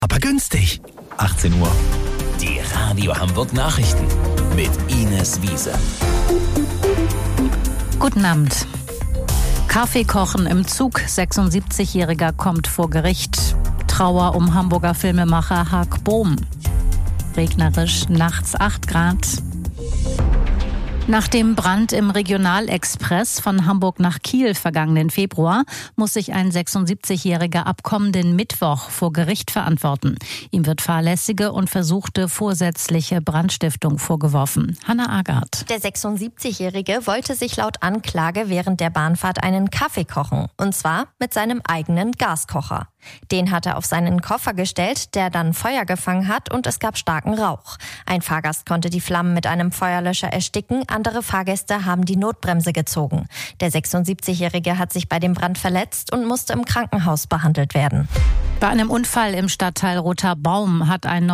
aber günstig. 18 Uhr. Die Radio Hamburg Nachrichten mit Ines Wiese. Guten Abend. Kaffee kochen im Zug. 76-Jähriger kommt vor Gericht. Trauer um Hamburger Filmemacher Haak Bohm. Regnerisch, nachts 8 Grad. Nach dem Brand im Regionalexpress von Hamburg nach Kiel vergangenen Februar muss sich ein 76-Jähriger ab kommenden Mittwoch vor Gericht verantworten. Ihm wird fahrlässige und versuchte vorsätzliche Brandstiftung vorgeworfen. Hanna Agard. Der 76-Jährige wollte sich laut Anklage während der Bahnfahrt einen Kaffee kochen. Und zwar mit seinem eigenen Gaskocher. Den hat er auf seinen Koffer gestellt, der dann Feuer gefangen hat und es gab starken Rauch. Ein Fahrgast konnte die Flammen mit einem Feuerlöscher ersticken, andere Fahrgäste haben die Notbremse gezogen. Der 76-Jährige hat sich bei dem Brand verletzt und musste im Krankenhaus behandelt werden. Bei einem Unfall im Stadtteil Roter Baum hat eine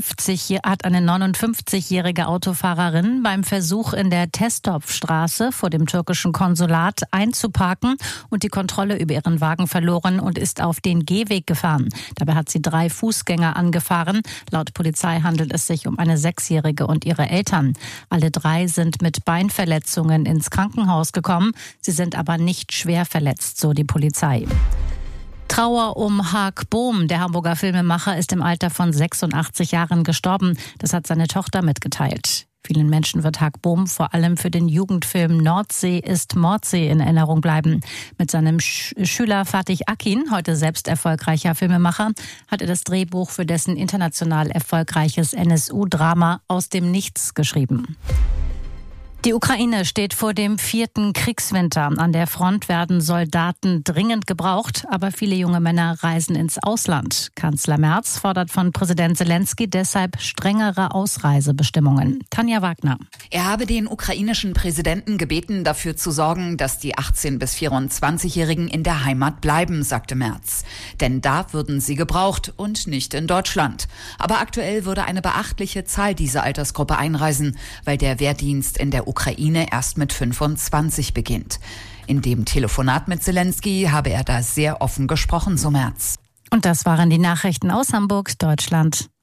59-jährige Autofahrerin beim Versuch in der Tesdorfstraße vor dem türkischen Konsulat einzuparken und die Kontrolle über ihren Wagen verloren und ist auf den Gehweg gefahren. Dabei hat sie 3 Fußgänger angefahren. Laut Polizei handelt es sich um eine 6-Jährige und ihre Eltern. Alle 3 sind mit Beinverletzungen ins Krankenhaus gekommen. Sie sind aber nicht schwer verletzt, so die Polizei. Trauer um Haak Bohm. Der Hamburger Filmemacher ist im Alter von 86 Jahren gestorben. Das hat seine Tochter mitgeteilt. Vielen Menschen wird Haak Bohm vor allem für den Jugendfilm Nordsee ist Mordsee in Erinnerung bleiben. Mit seinem Schüler Fatih Akin, heute selbst erfolgreicher Filmemacher, hat er das Drehbuch für dessen international erfolgreiches NSU-Drama Aus dem Nichts geschrieben. Die Ukraine steht vor dem 4. Kriegswinter. An der Front werden Soldaten dringend gebraucht, aber viele junge Männer reisen ins Ausland. Kanzler Merz fordert von Präsident Zelensky deshalb strengere Ausreisebestimmungen. Tanja Wagner. Er habe den ukrainischen Präsidenten gebeten, dafür zu sorgen, dass die 18- bis 24-Jährigen in der Heimat bleiben, sagte Merz. Denn da würden sie gebraucht und nicht in Deutschland. Aber aktuell würde eine beachtliche Zahl dieser Altersgruppe einreisen, weil der Wehrdienst in der Ukraine erst mit 25 beginnt. In dem Telefonat mit Zelensky habe er da sehr offen gesprochen, so Merz. Und das waren die Nachrichten aus Hamburg, Deutschland.